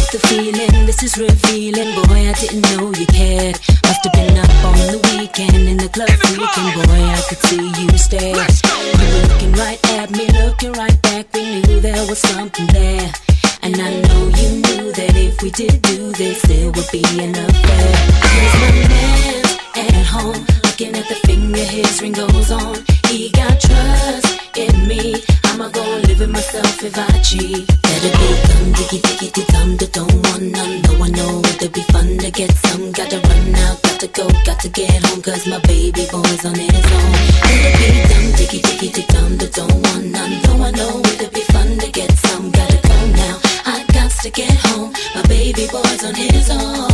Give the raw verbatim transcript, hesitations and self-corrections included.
get the feeling, this is revealing. Boy, I didn't know you cared. Must have been up on the weekend in the club freaking. Boy, I could see you stare. You were looking right at me, looking right back. We knew there was something there. And I know you knew that if we did do this, there would be an affair. Here's my man at home, looking at the finger his ring goes on. He got trust in me. I'ma go live with myself if I cheat. Better be dumb, diggy diggy di dum, da don't want none. No, I know it'll be fun to get some. Gotta run out, got to go, got to get home, cause my baby boy's on his own. Better be dumb, diggy diggy di dum, da don't want none. No, I know it'll be fun to get some. Gotta go now, I got to get home, my baby boy's on his own.